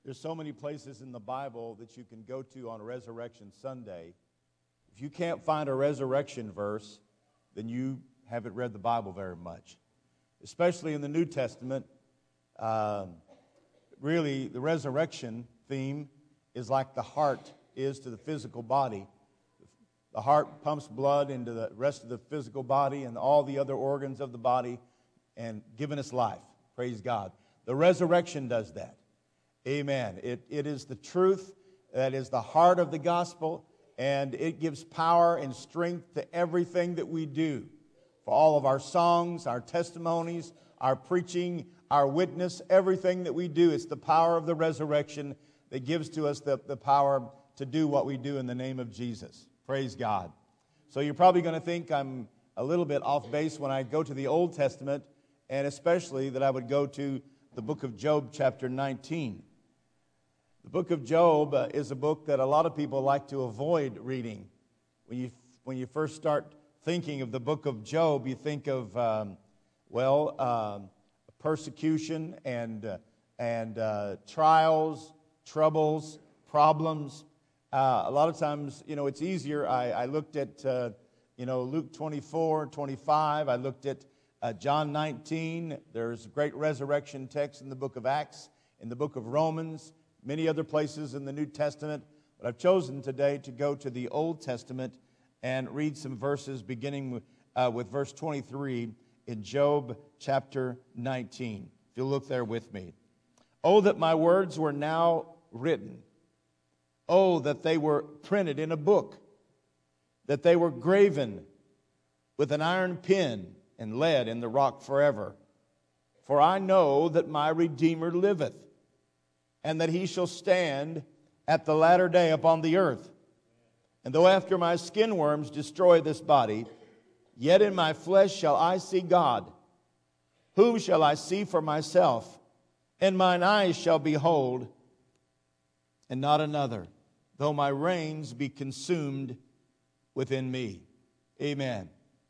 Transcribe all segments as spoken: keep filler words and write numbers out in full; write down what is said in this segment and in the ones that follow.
There's so many places in the Bible that you can go to on Resurrection Sunday. If you can't find a resurrection verse, then you haven't read the Bible very much. Especially in the New Testament, um, really the resurrection theme is like the heart is to the physical body. The heart pumps blood into the rest of the physical body and all the other organs of the body and giving us life. Praise God. The resurrection does that. Amen. It, it is the truth that is the heart of the gospel, and it gives power and strength to everything that we do. For all of our songs, our testimonies, our preaching, our witness, everything that we do, it's the power of the resurrection that gives to us the, the power to do what we do in the name of Jesus. Praise God. So you're probably going to think I'm a little bit off base when I go to the Old Testament, and especially that I would go to the book of Job, chapter nineteen. The book of Job uh, is a book that a lot of people like to avoid reading. When you when you first start thinking of the book of Job, you think of, um, well, um, persecution and, uh, and uh, trials, troubles, problems. Uh, a lot of times, you know, it's easier. I, I looked at, uh, you know, Luke twenty-four, twenty-five. I looked at uh, John nineteen. There's great resurrection text in the book of Acts, in the book of Romans, many other places in the New Testament. But I've chosen today to go to the Old Testament and read some verses beginning with, uh, with verse twenty-three in Job chapter nineteen. If you'll look there with me. Oh, that my words were now written. Oh, that they were printed in a book, that they were graven with an iron pen and lead in the rock forever. For I know that my Redeemer liveth, and that he shall stand at the latter day upon the earth. And though after my skin worms destroy this body, yet in my flesh shall I see God. Whom shall I see for myself? And mine eyes shall behold, and not another, though my reins be consumed within me. Amen.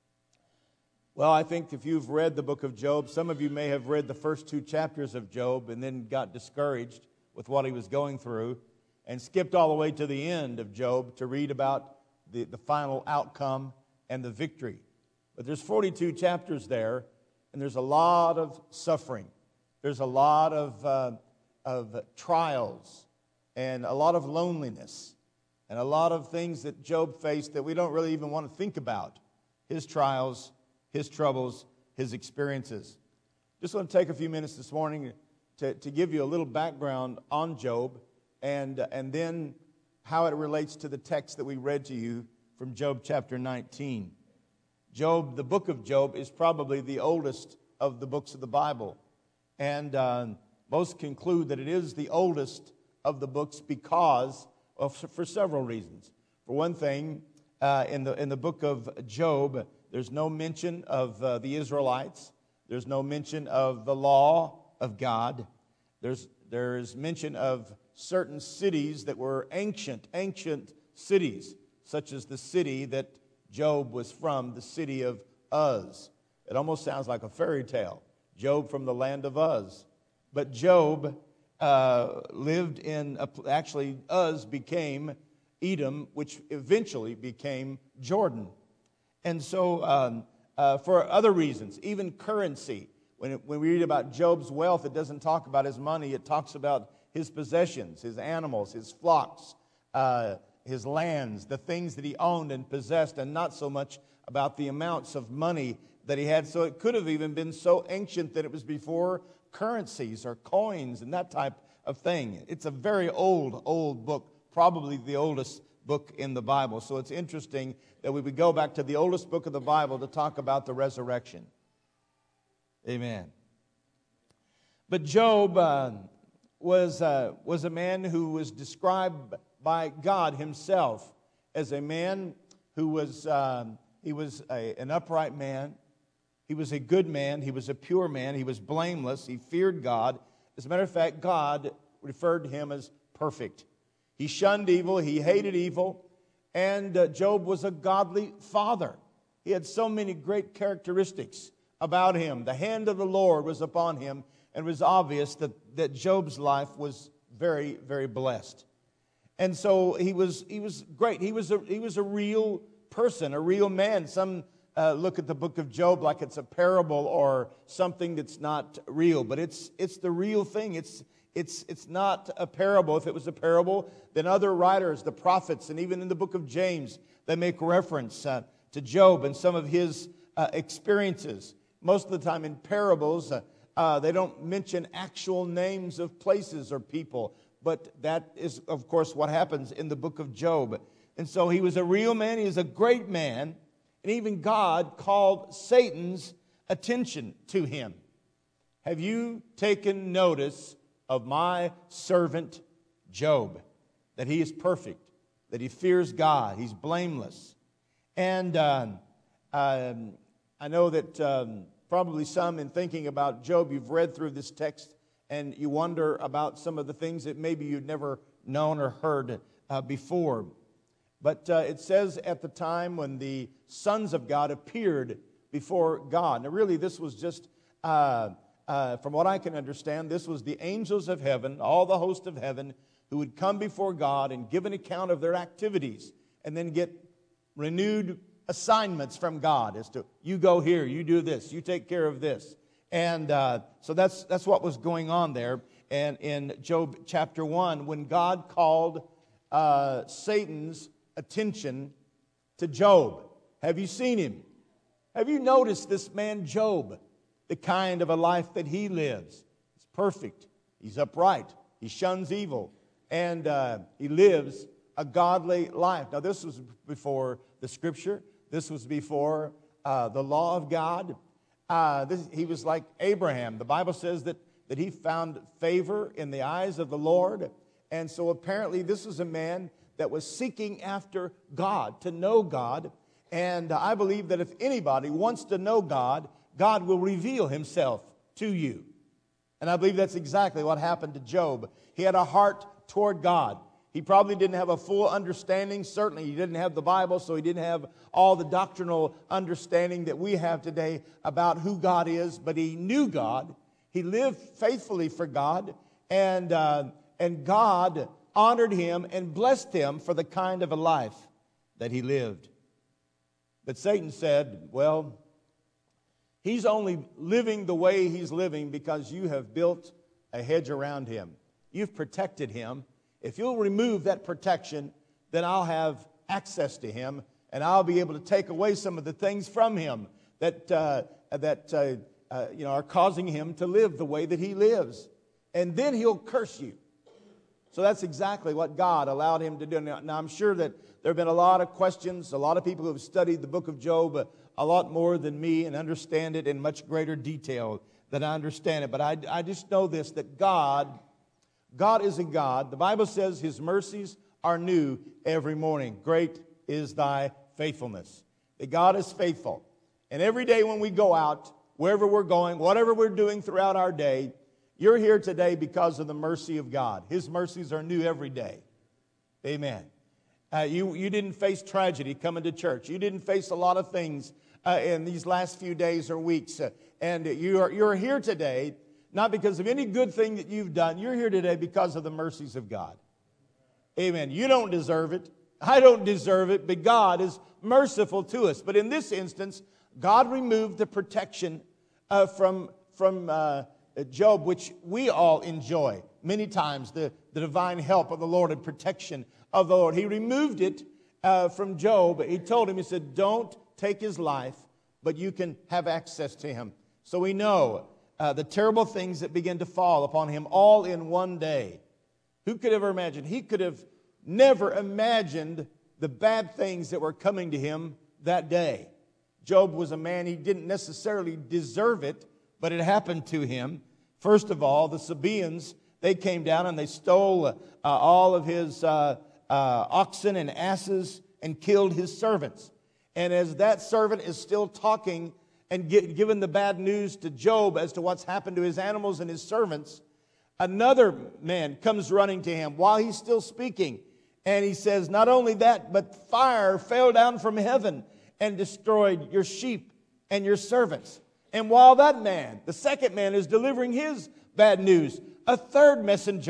Well, I think if you've read the book of Job, some of you may have read the first two chapters of Job and then got discouraged with what he was going through and skipped all the way to the end of Job to read about the, the final outcome and the victory. But there's forty-two chapters there, and there's a lot of suffering. There's a lot of, uh, of trials and a lot of loneliness and a lot of things that Job faced that we don't really even want to think about. His trials, his troubles, his experiences. Just want to take a few minutes this morning to, to give you a little background on Job and, and then how it relates to the text that we read to you from Job chapter nineteen. Job, the book of Job, is probably the oldest of the books of the Bible. And uh, most conclude that it is the oldest of the books because of, for several reasons. For one thing, uh, in the in the book of Job, there's no mention of uh, the Israelites. There's no mention of the law of God. There's there's mention of certain cities that were ancient, ancient cities, such as the city that Job was from, the city of Uz. It almost sounds like a fairy tale. Job from the land of Uz. But Job uh, lived in, a, actually Uz became Edom, which eventually became Jordan. And so um, uh, for other reasons, even currency. When, it, when we read about Job's wealth, it doesn't talk about his money. It talks about his possessions, his animals, his flocks, uh, his lands, the things that he owned and possessed, and not so much about the amounts of money that he had. So it could have even been so ancient that it was before currencies or coins and that type of thing. It's a very old, old book, probably the oldest book in the Bible. So it's interesting that we would go back to the oldest book of the Bible to talk about the resurrection. Amen. But Job uh, was, uh, was a man who was described by God himself as a man who was, um, he was a, an upright man. He was a good man. He was a pure man. He was blameless. He feared God. As a matter of fact, God referred to him as perfect. He shunned evil. He hated evil. And uh, Job was a godly father. He had so many great characteristics about him. The hand of the Lord was upon him, and it was obvious that, that Job's life was very, very blessed. And so he was he was great. He was a, he was a real person, a real man. Some uh, look at the book of Job like it's a parable or something that's not real, but it's it's the real thing. It's it's it's not a parable. If it was a parable, then other writers, the prophets, and even in the book of James, they make reference uh, to Job and some of his uh, experiences. Most of the time in parables, uh, uh, they don't mention actual names of places or people. But that is, of course, what happens in the book of Job. And so he was a real man. He was a great man. And even God called Satan's attention to him. Have you taken notice of my servant Job? That he is perfect. That he fears God. He's blameless. And um, um, I know that um, probably some, in thinking about Job, you've read through this text and you wonder about some of the things that maybe you'd never known or heard uh, before. But uh, it says at the time when the sons of God appeared before God. Now really this was just, uh, uh, from what I can understand, this was the angels of heaven, all the host of heaven, who would come before God and give an account of their activities and then get renewed assignments from God as to, you go here, you do this, you take care of this. And uh, so that's that's what was going on there. And in Job chapter one, when God called uh, Satan's attention to Job. Have you seen him? Have you noticed this man Job? The kind of a life that he lives. He's perfect. He's upright. He shuns evil. And uh, he lives a godly life. Now this was before the Scripture. This was before uh, the law of God. Uh, this, he was like Abraham. The Bible says that, that he found favor in the eyes of the Lord. And so apparently this was a man that was seeking after God, to know God. And I believe that if anybody wants to know God, God will reveal himself to you. And I believe that's exactly what happened to Job. He had a heart toward God. He probably didn't have a full understanding. Certainly, he didn't have the Bible, so he didn't have all the doctrinal understanding that we have today about who God is. But he knew God. He lived faithfully for God. And, uh, and God honored him and blessed him for the kind of a life that he lived. But Satan said, well, he's only living the way he's living because you have built a hedge around him. You've protected him. If you'll remove that protection, then I'll have access to him, and I'll be able to take away some of the things from him that uh, that uh, uh, you know are causing him to live the way that he lives, and then he'll curse you. So that's exactly what God allowed him to do. Now, now I'm sure that there have been a lot of questions, a lot of people who have studied the book of Job a, a lot more than me and understand it in much greater detail than I understand it. But I, I just know this, that God. God is a God. The Bible says his mercies are new every morning. Great is thy faithfulness. That God is faithful. And every day when we go out, wherever we're going, whatever we're doing throughout our day, you're here today because of the mercy of God. His mercies are new every day. Amen. Uh, you, you didn't face tragedy coming to church. You didn't face a lot of things uh, in these last few days or weeks. Uh, and you are, you're here today not because of any good thing that you've done. You're here today because of the mercies of God. Amen. You don't deserve it. I don't deserve it, but God is merciful to us. But in this instance, God removed the protection uh, from, from uh, Job, which we all enjoy many times, the, the divine help of the Lord and protection of the Lord. He removed it uh, from Job. He told him, he said, don't take his life, but you can have access to him. So we know Uh, the terrible things that began to fall upon him all in one day. Who could ever imagine? He could have never imagined the bad things that were coming to him that day. Job was a man, he didn't necessarily deserve it, but it happened to him. First of all, the Sabaeans, they came down and they stole uh, all of his uh, uh, oxen and asses and killed his servants. And as that servant is still talking and get, given the bad news to Job as to what's happened to his animals and his servants, another man comes running to him while he's still speaking. And he says, not only that, but fire fell down from heaven and destroyed your sheep and your servants. And while that man, the second man, is delivering his bad news, a third messenger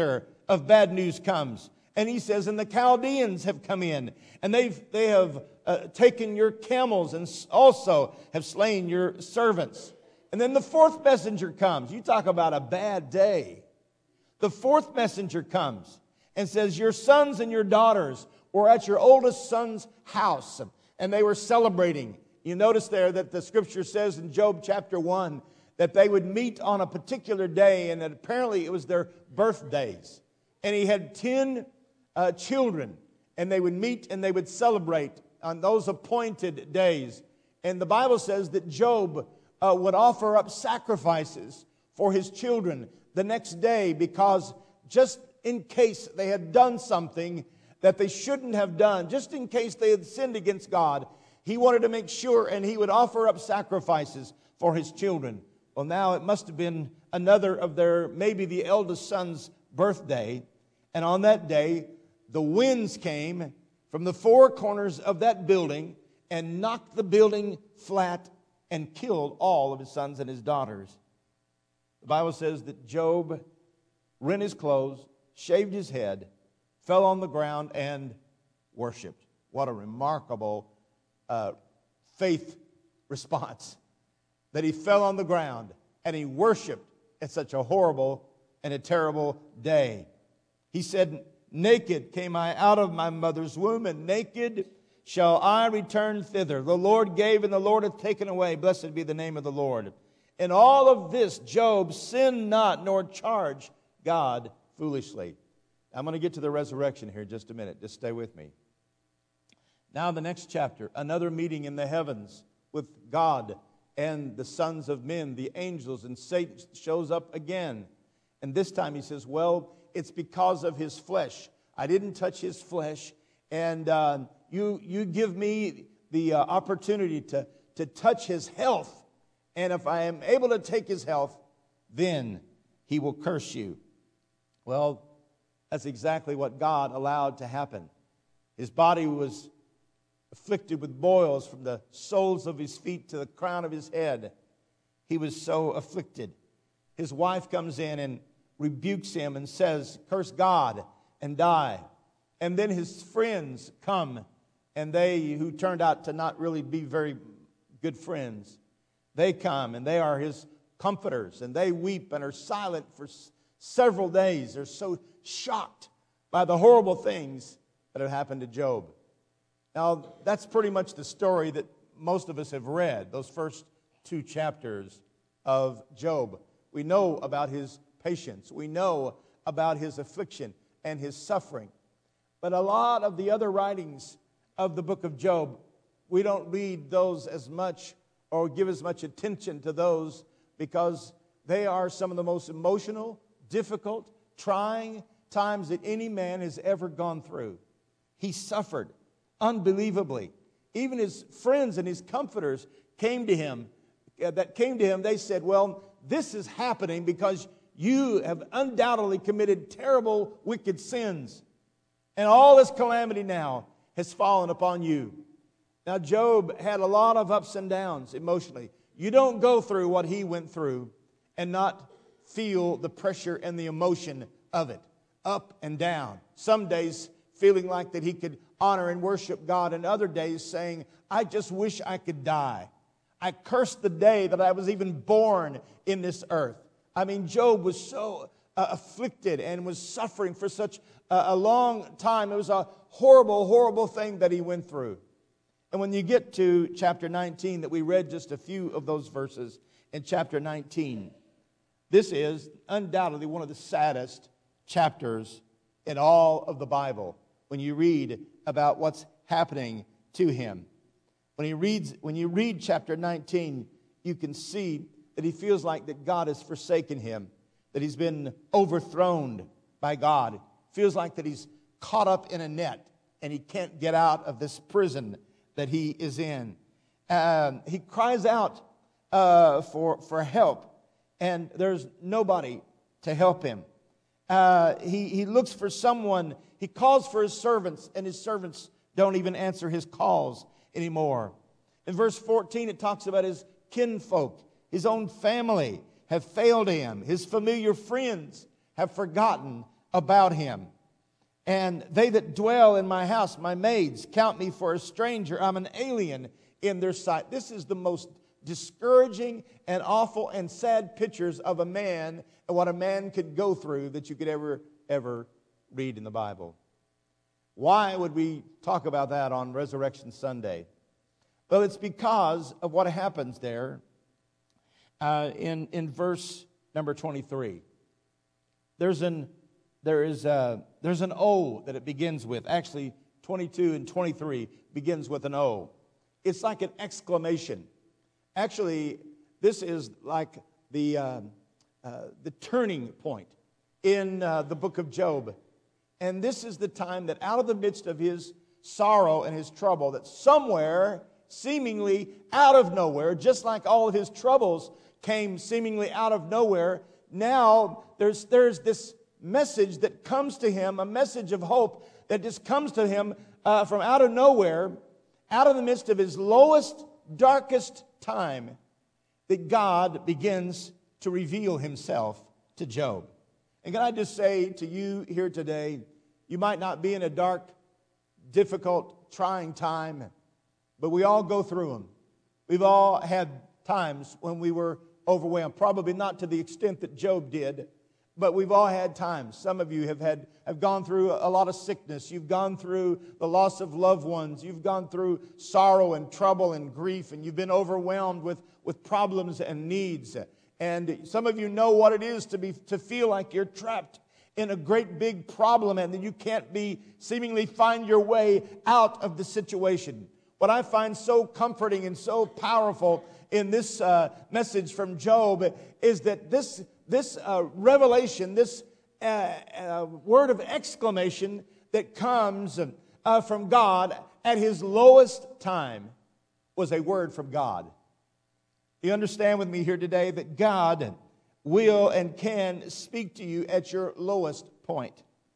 of bad news comes. And he says, and the Chaldeans have come in, and they've, they have uh, taken your camels and also have slain your servants. And then the fourth messenger comes. You talk about a bad day. The fourth messenger comes and says, your sons and your daughters were at your oldest son's house, and they were celebrating. You notice there that the scripture says in Job chapter one that they would meet on a particular day, and that apparently it was their birthdays. And he had ten uh, children, and they would meet and they would celebrate on those appointed days. And the Bible says that Job uh, would offer up sacrifices for his children the next day, because just in case they had done something that they shouldn't have done, just in case they had sinned against God, he wanted to make sure, and he would offer up sacrifices for his children. Well, now it must have been another of their, maybe the eldest son's birthday. And on that day, the winds came from the four corners of that building and knocked the building flat and killed all of his sons and his daughters. The Bible says that Job rent his clothes, shaved his head, fell on the ground, and worshiped. What a remarkable uh, faith response. That he fell on the ground and he worshiped at such a horrible and a terrible day. He said, naked came I out of my mother's womb, and naked shall I return thither. The Lord gave, and the Lord hath taken away. Blessed be the name of the Lord. In all of this, Job sinned not, nor charged God foolishly. I'm going to get to the resurrection here in just a minute. Just stay with me. Now the next chapter, another meeting in the heavens with God and the sons of men, the angels, and Satan shows up again. And this time he says, well, it's because of his flesh. I didn't touch his flesh, and uh, you, you give me the uh, opportunity to, to touch his health. And if I am able to take his health, then he will curse you. Well, that's exactly what God allowed to happen. His body was afflicted with boils from the soles of his feet to the crown of his head. He was so afflicted. His wife comes in and rebukes him and says, curse God and die. And then his friends come, and they, who turned out to not really be very good friends, they come and they are his comforters, and they weep and are silent for s- several days. They're so shocked by the horrible things that have happened to Job. Now, that's pretty much the story that most of us have read, those first two chapters of Job. We know about his patience. We know about his affliction and his suffering. But a lot of the other writings of the book of Job, we don't read those as much or give as much attention to those, because they are some of the most emotional, difficult, trying times that any man has ever gone through. He suffered unbelievably. Even his friends and his comforters came to him, uh, that came to him, they said, well, this is happening because you have undoubtedly committed terrible, wicked sins. And all this calamity now has fallen upon you. Now, Job had a lot of ups and downs emotionally. You don't go through what he went through and not feel the pressure and the emotion of it. Up and down. Some days feeling like that he could honor and worship God, and other days saying, I just wish I could die. I cursed the day that I was even born in this earth. I mean, Job was so uh, afflicted and was suffering for such a, a long time. It was a horrible, horrible thing that he went through. And when you get to chapter nineteen, that we read just a few of those verses in chapter nineteen, this is undoubtedly one of the saddest chapters in all of the Bible when you read about what's happening to him. When he reads, when you read chapter nineteen, you can see that he feels like that God has forsaken him, that he's been overthrown by God. Feels like that he's caught up in a net and he can't get out of this prison that he is in. Um, he cries out uh, for, for help, and there's nobody to help him. Uh, he, he looks for someone. He calls for his servants, and his servants don't even answer his calls anymore. In verse fourteen, it talks about his kinfolk. His own family have failed him. His familiar friends have forgotten about him. And they that dwell in my house, my maids, count me for a stranger. I'm an alien in their sight. This is the most discouraging and awful and sad pictures of a man and what a man could go through that you could ever, ever read in the Bible. Why would we talk about that on Resurrection Sunday? Well, it's because of what happens there uh, in, in verse number twenty-three. There's an there is a, there's an O that it begins with. Actually, twenty-two and twenty-three begins with an O. It's like an exclamation. Actually, this is like the uh, uh, the turning point in uh, the book of Job. And this is the time that out of the midst of his sorrow and his trouble, that somewhere, seemingly out of nowhere, just like all of his troubles came seemingly out of nowhere, now there's, there's this message that comes to him, a message of hope that just comes to him uh, from out of nowhere, out of the midst of his lowest, darkest time, that God begins to reveal himself to Job. And can I just say to you here today, you might not be in a dark, difficult, trying time, but we all go through them. We've all had times when we were overwhelmed, probably not to the extent that Job did, but we've all had times. Some of you have had have gone through a lot of sickness. You've gone through the loss of loved ones. You've gone through sorrow and trouble and grief, and you've been overwhelmed with, with problems and needs. And some of you know what it is to be to feel like you're trapped in a great big problem and that you can't be seemingly find your way out of the situation. What I find so comforting and so powerful in this uh, message from Job is that this this uh, revelation, this uh, uh, word of exclamation that comes uh, from God at his lowest time was a word from God. You understand with me here today that God will and can speak to you at your lowest point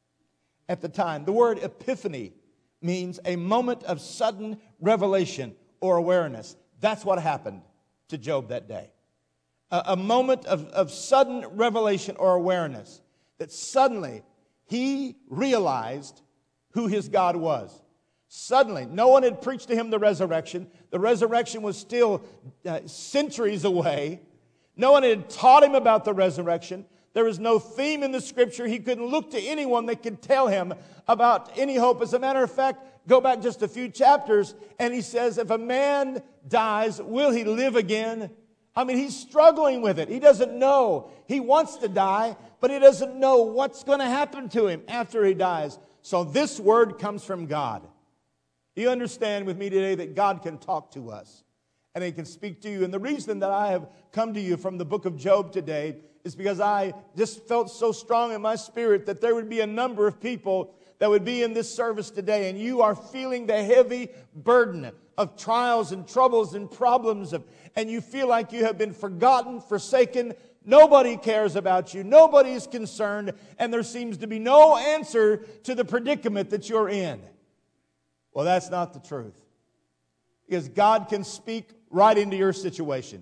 at the time. The word epiphany means a moment of sudden revelation or awareness. That's what happened to Job that day. A, a moment of, of sudden revelation or awareness that suddenly he realized who his God was. Suddenly, no one had preached to him the resurrection. The resurrection was still uh, centuries away. No one had taught him about the resurrection. There was no theme in the Scripture. He couldn't look to anyone that could tell him about any hope. As a matter of fact, go back just a few chapters, and he says, if a man dies, will he live again? I mean, he's struggling with it. He doesn't know. He wants to die, but he doesn't know what's going to happen to him after he dies. So this word comes from God. You understand with me today that God can talk to us and He can speak to you. And the reason that I have come to you from the book of Job today is because I just felt so strong in my spirit that there would be a number of people that would be in this service today, and you are feeling the heavy burden of trials and troubles and problems, of, and you feel like you have been forgotten, forsaken. Nobody cares about you. Nobody is concerned, and there seems to be no answer to the predicament that you're in. Well, that's not the truth. Because God can speak right into your situation.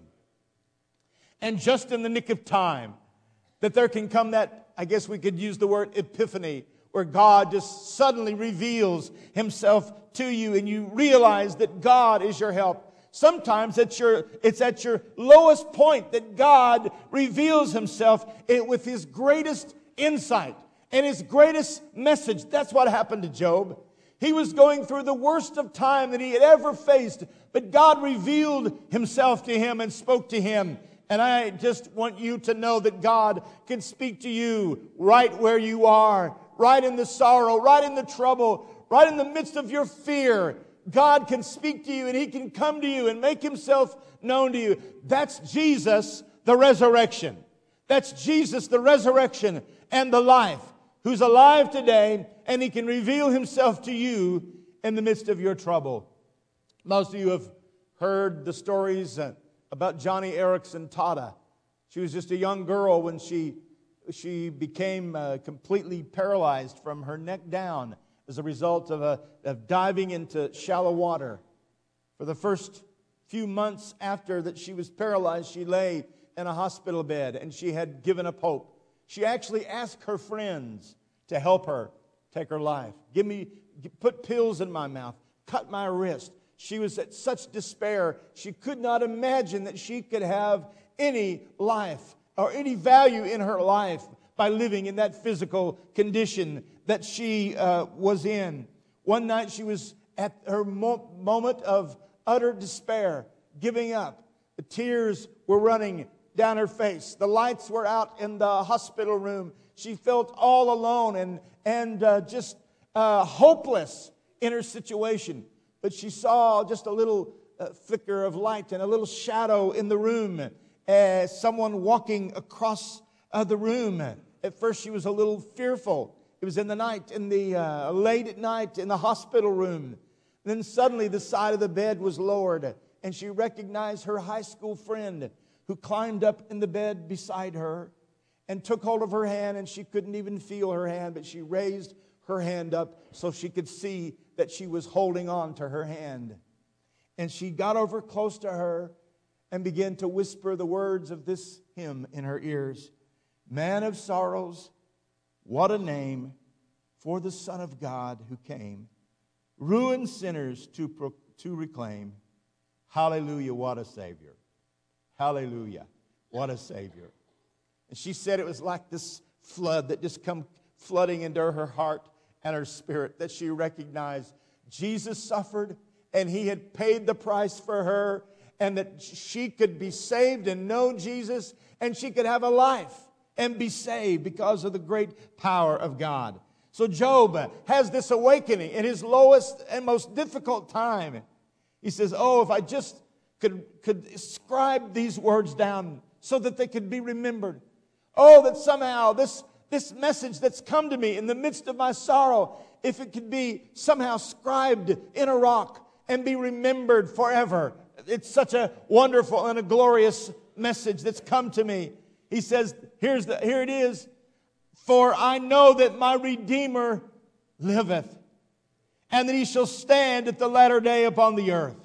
And just in the nick of time, that there can come that, I guess we could use the word epiphany, where God just suddenly reveals Himself to you and you realize that God is your help. Sometimes it's, your, it's at your lowest point that God reveals Himself with His greatest insight and His greatest message. That's what happened to Job. He was going through the worst of time that he had ever faced, but God revealed Himself to him and spoke to him. And I just want you to know that God can speak to you right where you are, right in the sorrow, right in the trouble, right in the midst of your fear. God can speak to you and He can come to you and make Himself known to you. That's Jesus, the resurrection. That's Jesus, the resurrection and the life, who's alive today, and He can reveal Himself to you in the midst of your trouble. Most of you have heard the stories uh, about Johnny Erickson Tada. She was just a young girl when she, she became uh, completely paralyzed from her neck down as a result of, a, of diving into shallow water. For the first few months after that she was paralyzed, she lay in a hospital bed and she had given up hope. She actually asked her friends to help her take her life. Give me, put pills in my mouth, cut my wrist. She was at such despair, she could not imagine that she could have any life or any value in her life by living in that physical condition that she uh, was in. One night she was at her mo- moment of utter despair, giving up. The tears were running down her face. The lights were out in the hospital room. She felt all alone and, and uh, just uh, hopeless in her situation. But she saw just a little uh, flicker of light and a little shadow in the room. Uh, someone walking across uh, the room. At first she was a little fearful. It was in the night, in the uh, late at night in the hospital room. Then suddenly the side of the bed was lowered, and she recognized her high school friend who climbed up in the bed beside her and took hold of her hand, and she couldn't even feel her hand, but she raised her hand up so she could see that she was holding on to her hand. And she got over close to her and began to whisper the words of this hymn in her ears. Man of sorrows, what a name for the Son of God who came, ruined sinners to, pro- to reclaim. Hallelujah, what a Savior. Hallelujah, what a Savior. And she said it was like this flood that just come flooding into her heart and her spirit, that she recognized Jesus suffered and He had paid the price for her, and that she could be saved and know Jesus, and she could have a life and be saved because of the great power of God. So Job has this awakening in his lowest and most difficult time. He says, oh, if I just could, could scribe these words down so that they could be remembered. Oh, that somehow this, this message that's come to me in the midst of my sorrow, if it could be somehow scribed in a rock and be remembered forever. It's such a wonderful and a glorious message that's come to me. He says, here's the, here it is. For I know that my Redeemer liveth, and that He shall stand at the latter day upon the earth.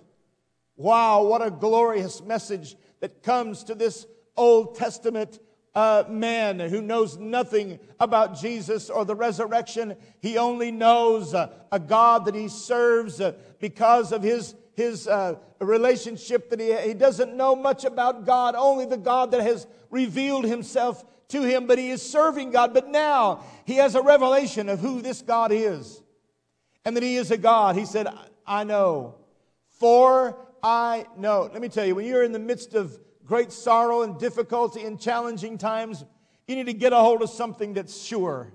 Wow, what a glorious message that comes to this Old Testament uh, man who knows nothing about Jesus or the resurrection. He only knows uh, a God that he serves uh, because of his his uh, relationship, that he, he doesn't know much about God, only the God that has revealed Himself to him, but he is serving God. But now he has a revelation of who this God is, and that He is a God. He said, I know, for I know. Let me tell you, when you're in the midst of great sorrow and difficulty and challenging times, you need to get a hold of something that's sure.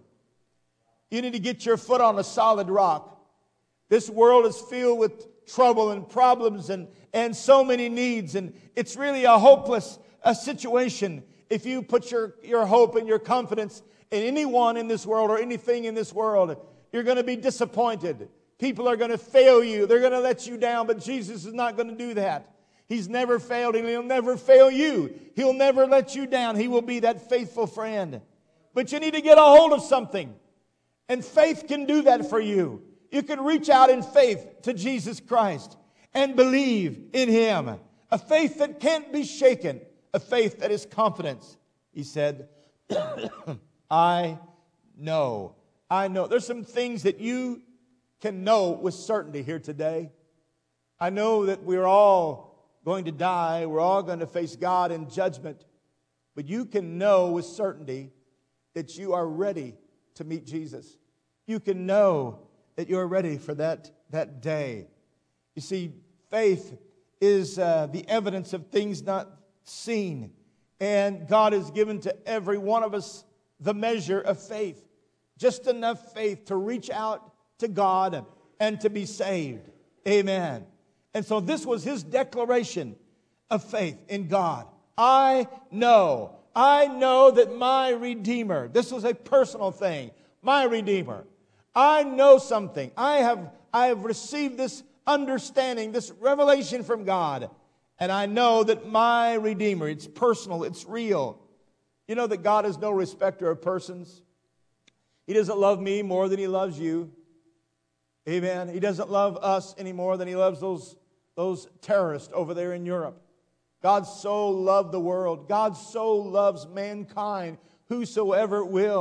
You need to get your foot on a solid rock. This world is filled with trouble and problems and, and so many needs, and it's really a hopeless a situation if you put your, your hope and your confidence in anyone in this world or anything in this world. You're going to be disappointed. People are going to fail you. They're going to let you down, but Jesus is not going to do that. He's never failed, and He'll never fail you. He'll never let you down. He will be that faithful friend. But you need to get a hold of something, and faith can do that for you. You can reach out in faith to Jesus Christ and believe in Him. A faith that can't be shaken. A faith that is confidence. He said, I know. I know. There's some things that you can know with certainty here today. I know that we're all going to die. We're all going to face God in judgment. But you can know with certainty that you are ready to meet Jesus. You can know that you're ready for that, that day. You see, faith is uh, the evidence of things not seen. And God has given to every one of us the measure of faith. Just enough faith to reach out to God and, and to be saved. Amen. And so this was his declaration of faith in God. I know. I know that my Redeemer, this was a personal thing, my Redeemer. I know something. I have, I have received this understanding, this revelation from God. And I know that my Redeemer, it's personal, it's real. You know that God is no respecter of persons. He doesn't love me more than He loves you. Amen. He doesn't love us any more than He loves those, those terrorists over there in Europe. God so loved the world. God so loves mankind, whosoever will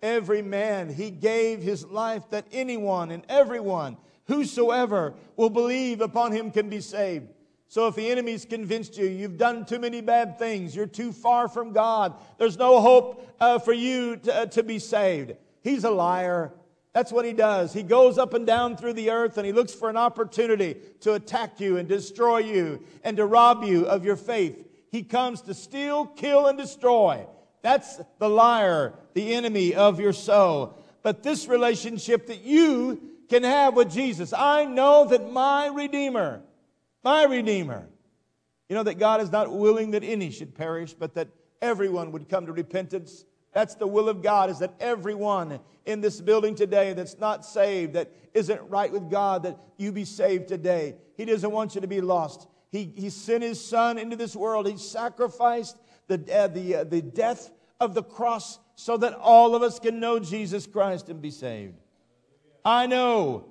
every man. He gave His life that anyone and everyone, whosoever will believe upon Him can be saved. So if the enemy's convinced you, you've done too many bad things, you're too far from God, there's no hope uh, for you to, uh, to be saved, he's a liar. That's what he does. He goes up and down through the earth and he looks for an opportunity to attack you and destroy you and to rob you of your faith. He comes to steal, kill, and destroy. That's the liar, the enemy of your soul. But this relationship that you can have with Jesus, I know that my Redeemer, my Redeemer, you know that God is not willing that any should perish, but that everyone would come to repentance. That's the will of God, is that everyone in this building today that's not saved, that isn't right with God, that you be saved today. He doesn't want you to be lost. He, he sent His Son into this world. He sacrificed the, uh, the, uh, the death of the cross so that all of us can know Jesus Christ and be saved. I know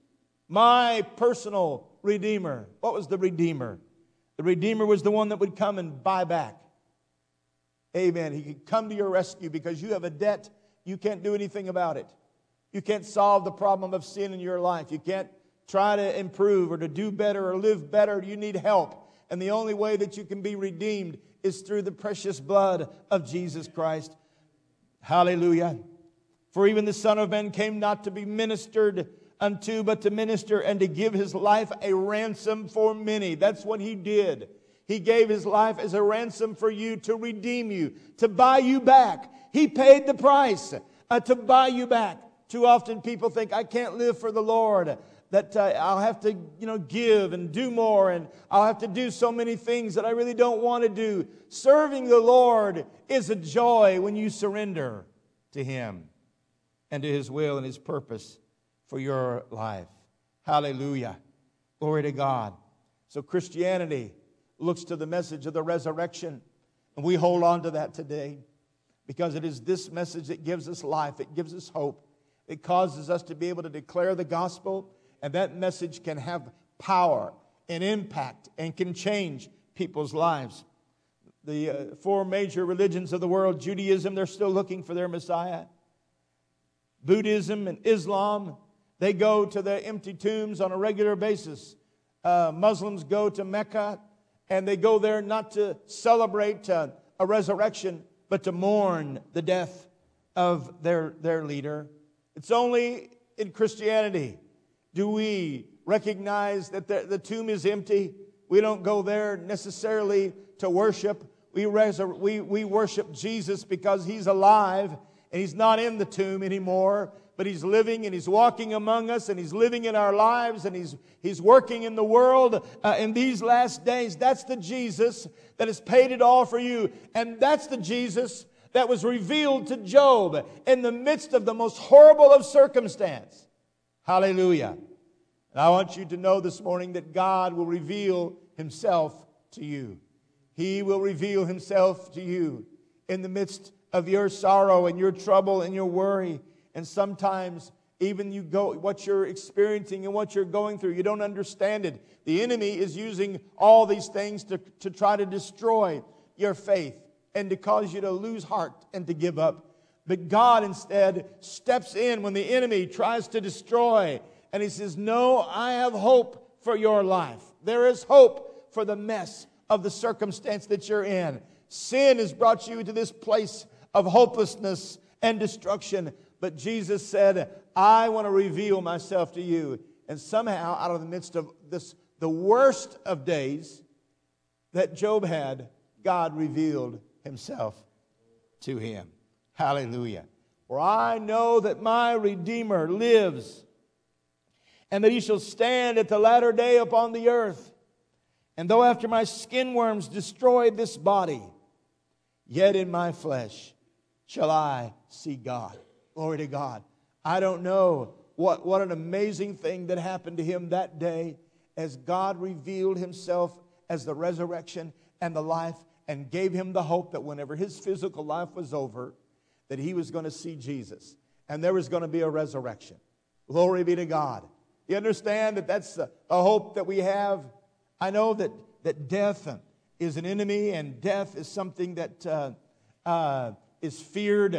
my personal Redeemer. What was the Redeemer? The Redeemer was the one that would come and buy back. Amen. He could come to your rescue because you have a debt. You can't do anything about it. You can't solve the problem of sin in your life. You can't try to improve or to do better or live better. You need help. And the only way that you can be redeemed is through the precious blood of Jesus Christ. Hallelujah. For even the Son of Man came not to be ministered unto, but to minister and to give His life a ransom for many. That's what He did. He gave His life as a ransom for you, to redeem you, to buy you back. He paid the price uh, to buy you back. Too often people think, I can't live for the Lord, that uh, I'll have to, you know, give and do more, and I'll have to do so many things that I really don't want to do. Serving the Lord is a joy when you surrender to Him and to His will and His purpose for your life. Hallelujah. Glory to God. So Christianity looks to the message of the resurrection, and we hold on to that today because it is this message that gives us life. It gives us hope. It causes us to be able to declare the gospel, and that message can have power and impact and can change people's lives. The uh, four major religions of the world, Judaism, they're still looking for their Messiah. Buddhism and Islam, they go to their empty tombs on a regular basis. Uh, Muslims go to Mecca, and they go there not to celebrate uh, a resurrection, but to mourn the death of their, their leader. It's only in Christianity do we recognize that the, the tomb is empty. We don't go there necessarily to worship. We, resur- we, we worship Jesus because He's alive, and He's not in the tomb anymore, but He's living and He's walking among us, and He's living in our lives, and He's, he's working in the world uh, in these last days. That's the Jesus that has paid it all for you. And that's the Jesus that was revealed to Job in the midst of the most horrible of circumstance. Hallelujah. And I want you to know this morning that God will reveal Himself to you. He will reveal Himself to you in the midst of your sorrow and your trouble and your worry. And sometimes even you go, what you're experiencing and what you're going through, you don't understand it. The enemy is using all these things to, to try to destroy your faith and to cause you to lose heart and to give up. But God instead steps in when the enemy tries to destroy. And He says, no, I have hope for your life. There is hope for the mess of the circumstance that you're in. Sin has brought you to this place of hopelessness and destruction. But Jesus said, I want to reveal myself to you. And somehow, out of the midst of this, the worst of days that Job had, God revealed Himself to him. Hallelujah. For I know that my Redeemer lives, and that He shall stand at the latter day upon the earth. And though after my skin worms destroy this body, yet in my flesh shall I see God. Glory to God. I don't know what, what an amazing thing that happened to him that day as God revealed Himself as the resurrection and the life, and gave him the hope that whenever his physical life was over, that he was going to see Jesus and there was going to be a resurrection. Glory be to God. You understand that that's a, a hope that we have? I know that, that death is an enemy, and death is something that uh, uh, is feared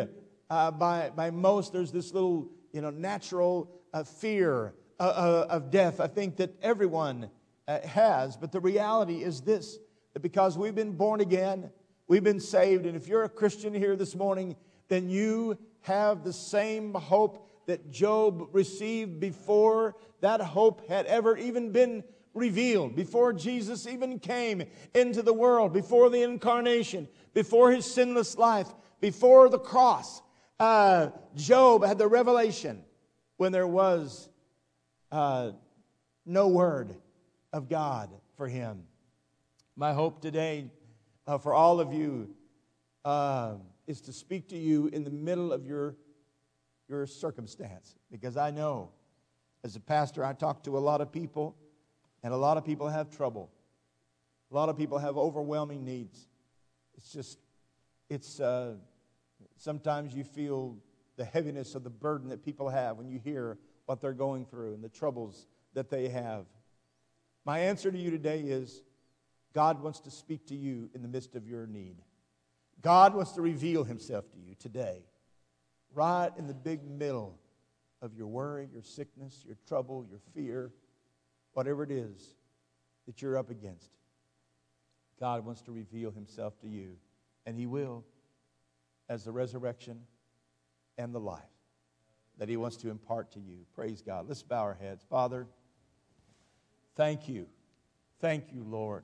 uh, by, by most, there's this little, you know, natural uh, fear uh, uh, of death. I think that everyone uh, has. But the reality is this, that because we've been born again, we've been saved. And if you're a Christian here this morning, then you have the same hope that Job received before that hope had ever even been revealed, before Jesus even came into the world, before the incarnation, before his sinless life, before the cross. Uh, Job had the revelation when there was uh, no word of God for him. My hope today uh, for all of you uh, is to speak to you in the middle of your your circumstance, because I know as a pastor I talk to a lot of people, and a lot of people have trouble. A lot of people have overwhelming needs. It's just, it's uh, sometimes you feel the heaviness of the burden that people have when you hear what they're going through and the troubles that they have. My answer to you today is God wants to speak to you in the midst of your need. God wants to reveal himself to you today, right in the big middle of your worry, your sickness, your trouble, your fear, whatever it is that you're up against. God wants to reveal himself to you, and he will, as the resurrection and the life that he wants to impart to you. Praise God. Let's bow our heads. Father, thank you. Thank you, Lord,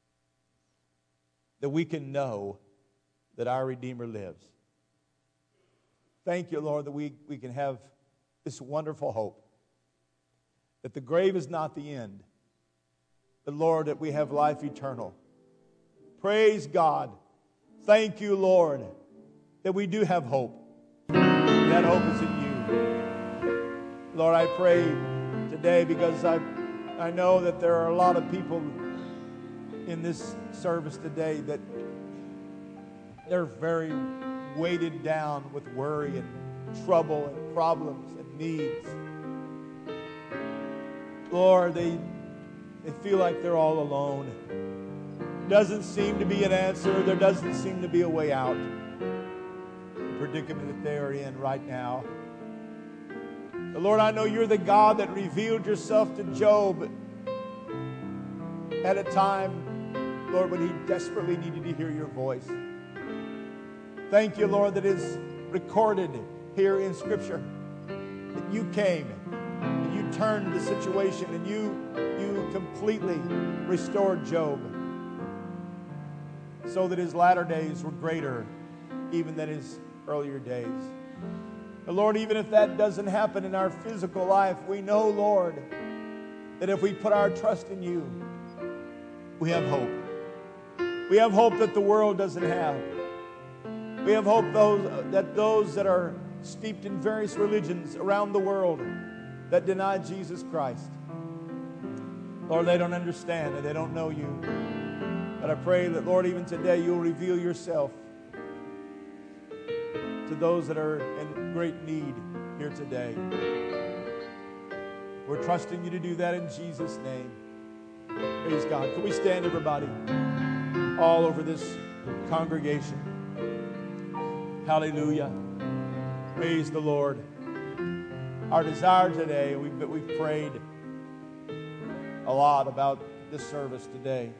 that we can know that our Redeemer lives. Thank you, Lord, that we, we can have this wonderful hope, that the grave is not the end, but, Lord, that we have life eternal. Praise God. Thank you, Lord, that we do have hope. That hope is in you. Lord, I pray today, because I, I know that there are a lot of people in this service today that they're very weighted down with worry and trouble and problems and needs. Lord, they, they feel like they're all alone. Doesn't seem to be an answer. There doesn't seem to be a way out. The predicament that they are in right now. But Lord, I know you're the God that revealed yourself to Job at a time, Lord, when he desperately needed to hear your voice. Thank you, Lord, that is recorded here in Scripture that you came and you turned the situation and you, you completely restored Job so that his latter days were greater even than his earlier days. But Lord, even if that doesn't happen in our physical life, we know, Lord, that if we put our trust in you, we have hope. We have hope that the world doesn't have. We have hope those, that those that are steeped in various religions around the world that deny Jesus Christ, Lord, they don't understand and they don't know you. But I pray that, Lord, even today you'll reveal yourself to those that are in great need here today. We're trusting you to do that in Jesus' name. Praise God. Can we stand, everybody, all over this congregation? Hallelujah. Praise the Lord. Our desire today, we've, we've prayed a lot about this service today.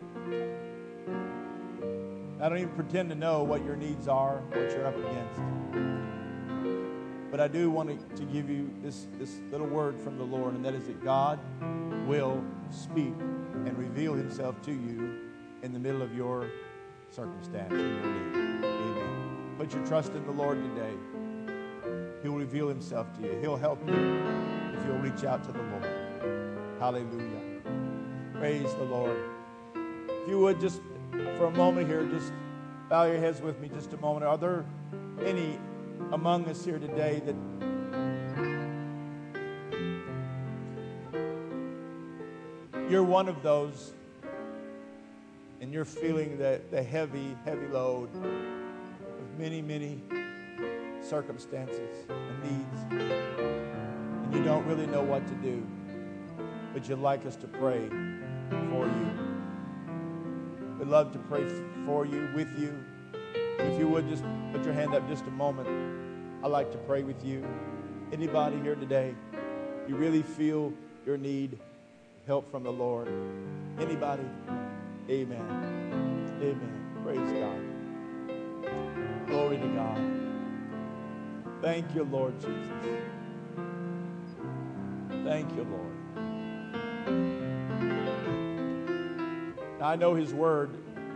I don't even pretend to know what your needs are, what you're up against. But I do want to, to give you this, this little word from the Lord, and that is that God will speak and reveal himself to you in the middle of your circumstance, in your need. Amen. Put your trust in the Lord today. He'll reveal himself to you. He'll help you if you'll reach out to the Lord. Hallelujah. Praise the Lord. If you would just, for a moment here, just bow your heads with me just a moment. Are there any among us here today that you're one of those and you're feeling the, the heavy, heavy load of many, many circumstances and needs, and you don't really know what to do, but you'd like us to pray for you? We'd love to pray for you, with you. If you would just put your hand up just a moment. I'd like to pray with you. Anybody here today, you really feel your need help from the Lord? Anybody? Amen. Amen. Praise God. Glory to God. Thank you, Lord Jesus. Thank you, Lord. Now, I know His word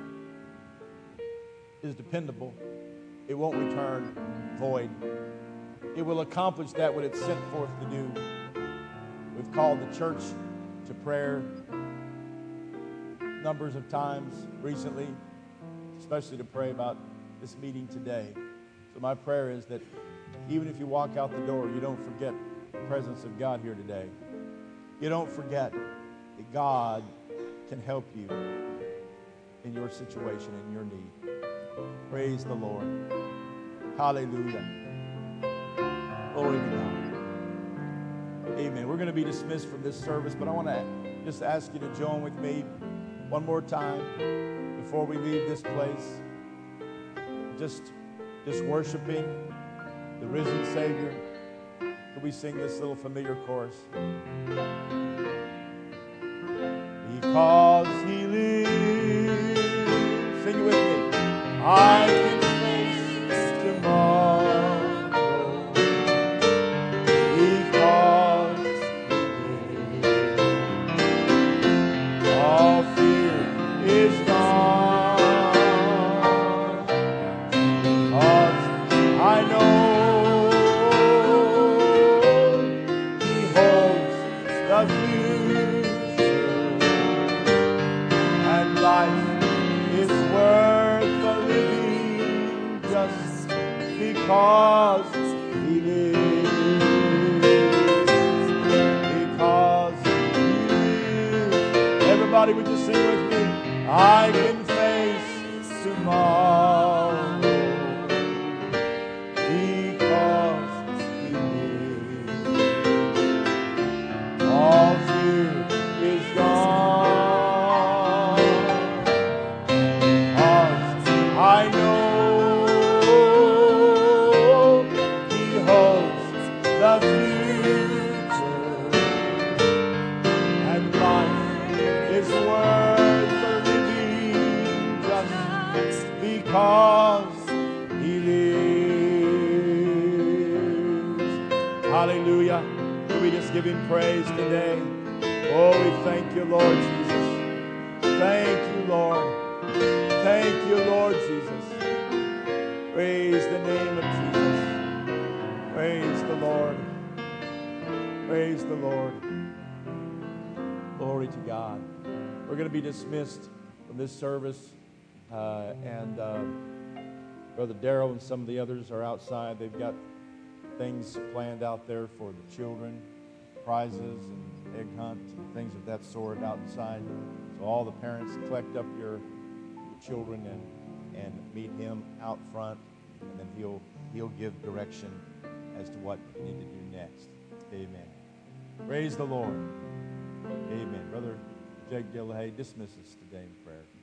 is dependable. It won't return void. It will accomplish that what it's sent forth to do. We've called the church to prayer numbers of times recently, especially to pray about this meeting today. So my prayer is that even if you walk out the door, you don't forget the presence of God here today. You don't forget that God can help you in your situation, in your need. Praise the Lord. Hallelujah. Glory to God. Amen. We're going to be dismissed from this service, but I want to just ask you to join with me one more time before we leave this place. Just, just worshiping the risen Savior. Could we sing this little familiar chorus? Because He lives. Sing it with me. I can face tomorrow because He lives. All fear is gone because I know He holds the future and life is worth the living just because He lives. Because He lives. Everybody would just sing with me. I can face tomorrow because He lives. All fear is gone. I know He holds the future and life is worth the living just because He lives. Hallelujah. Can we just give Him praise today? Oh, we thank you, Lord Jesus. Thank you, Lord. Thank you, Lord Jesus. Praise the name of Jesus. Praise the Lord. Praise the Lord. Glory to God. We're going to be dismissed from this service. Uh, and uh, Brother Darrell and some of the others are outside. They've got things planned out there for the children, prizes and egg hunt and things of that sort outside. So all the parents collect up your children and, and meet him out front, and then he'll he'll give direction as to what you need to do next. Amen. Praise the Lord. Amen. Brother Jake Dillahay, dismiss us today in prayer.